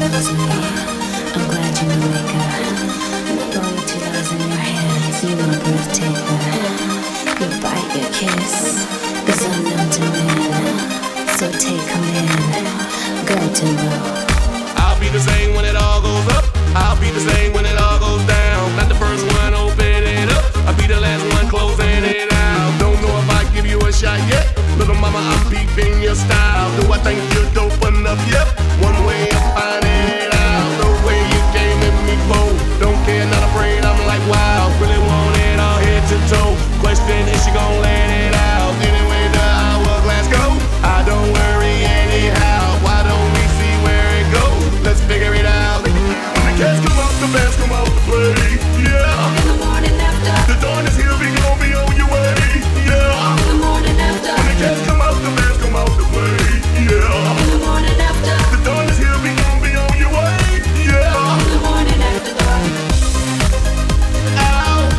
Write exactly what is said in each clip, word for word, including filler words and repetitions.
loves me. I'm glad you know maker. Loyalty lies in your hands. You my breath taker. Your bite, your kiss is unknown to man. So take come in, go Timbo. I'll be the same when it all goes up. I'll be the same when it all goes down. Not the first one open it up. I'll be the last one closing it out. Don't know if I give you a shot yet. Little mama, I'm peeping your style. Do I think you're dope enough? Yep. One way of finding it out. The way you came at me, bold. Don't care, not afraid. I'm like, wow. Really want it all head to toe. Question, is she gon' let it out? Anyway, the hourglass go. I don't worry anyhow. Why don't we see where it goes? Let's figure it out. When the cats come out, the bands come out to play. Yeah. In the morning after. The dawn is here, we gon' be on your way. Yeah. In the morning after. When the cats come out, the bands come out to play. Yeah. In the morning after. The dawn is here, we gon' be on your way. Yeah. In the morning after dark. Ow.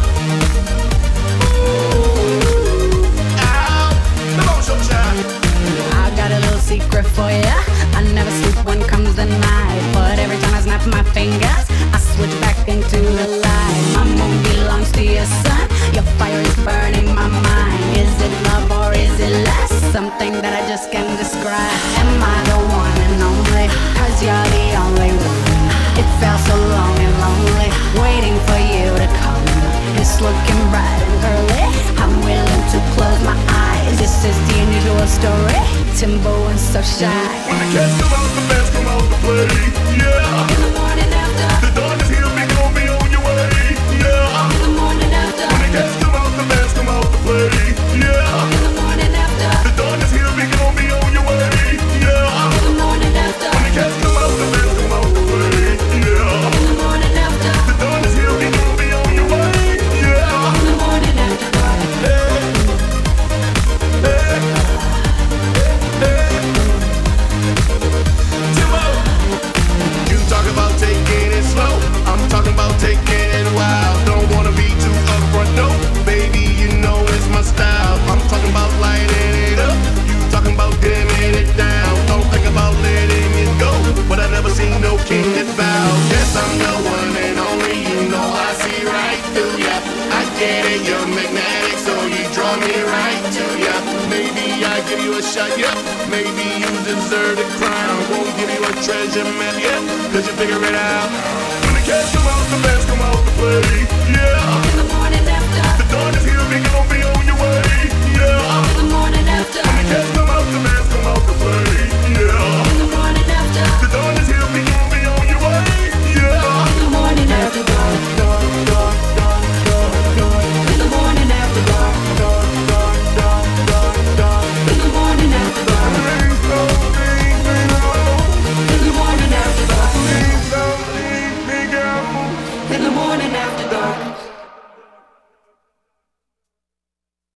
Ooh. Ow. Come on, Showtime. I got a little secret for ya. I never sleep when comes the night, but every time I snap my fingers, I switch back into the light. My moon belongs to your sun. Your fire is burning my mind. Is it love or is it lust? Something that I just can't describe. Am I the one and only? Cause you're the only one. It felt so long and lonely, waiting for you to come. It's looking bright and early. I'm willing to close my eyes. This is the unusual story. Timbo and so shy. When the cats come out, the bands come out to play. Yeah. In the morning after. The dawn is here, we gon' be on your way. Yeah. In the morning after. When the cats come out, the bands come out to play. Yeah. In the morning after. The dawn is here, we gon' be on your way. Yeah. In the morning after. When the cats come out, the bands come out to play. Yeah. In the morning after. The dawn is here, we gon' be on your way. Yeah. In the morning after dark. Hey. Hey. Hey. Timbo. You talk about taking it slow. I'm talking about taking it wild. Don't wanna be too upfront, no. Baby, you know it's my style. I'm talking about lighting it up. You talking about dimming it down. Don't think about letting it go. But I never seen no king that bow. Yes, I'm the one and only. You know I see right through ya. I get it, you're magnetic, so you draw me right to ya. Maybe I give you a shot, yeah. Maybe you deserve the crown. Won't give you a treasure map, yeah. Cause you figure it out. When the cats come out, the bands come out to play. Yeah. In the morning after. The dawn is here, we gon' be on your way. Yeah. In the morning after. When the cats come out, the bands